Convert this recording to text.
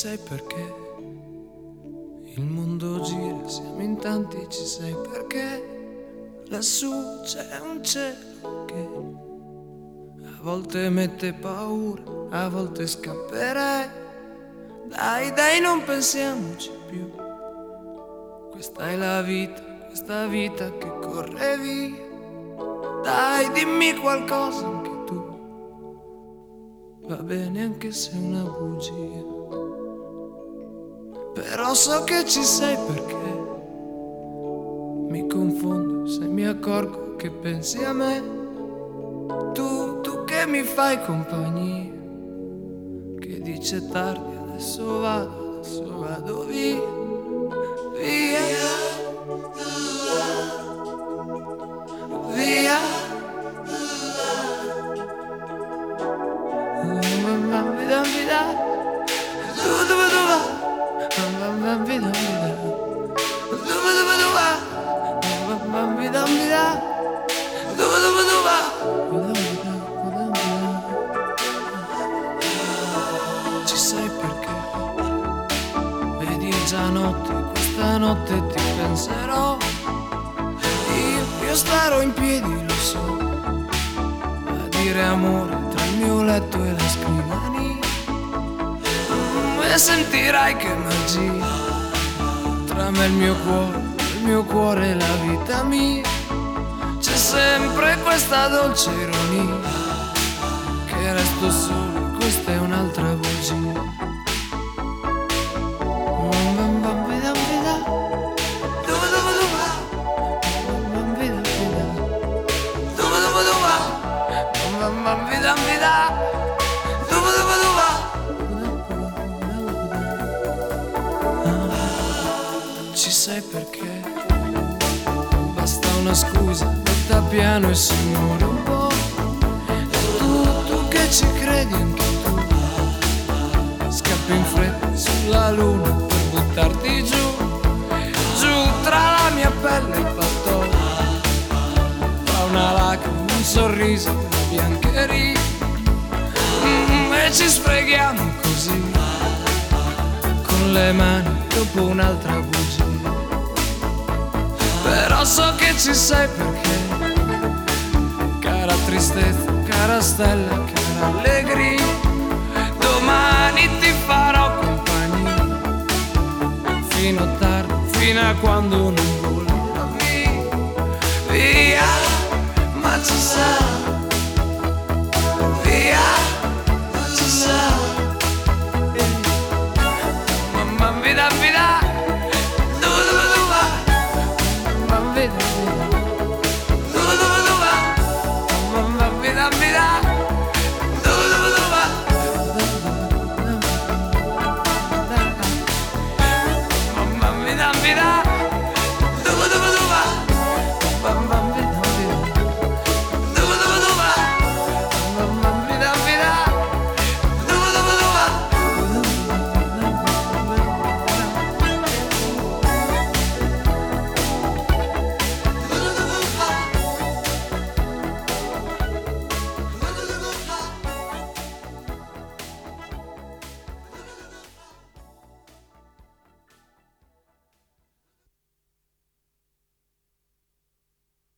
sai perché il mondo gira, siamo in tanti, ci sai perché lassù c'è un cielo che a volte mette paura, a volte scapperei. Dai, dai, non pensiamoci più, questa è la vita, questa vita che corre via. Dai, dimmi qualcosa anche tu, va bene anche se è una bugia, però so che ci sei perché mi confondo se mi accorgo che pensi a me. Tu che mi fai compagnia, che dice tardi, adesso vado via, via, via. Ci sai perché? Vedi è già notte, questa notte ti penserò. Io starò in piedi, lo so, a dire amore tra il mio letto e la scrivania. E sentirai che magia tra me e il mio cuore e la vita mia. C'è sempre questa dolce ironia, che resto solo, questa è un'altra bugia. Ci sai perché basta una scusa, detta piano e si muore un po'. Tu che ci credi anche tu, scappi in fretta sulla luna per buttarti giù tra la mia pelle e il pantofolo. Tra una lacrima, un sorriso, una biancheria, e ci sfreghiamo così con le mani dopo un'altra bugia. Però so che ci sei perché, cara tristezza, cara stella, cara allegria, domani ti farò compagnia fino a tardi, fino a quando non volerò via.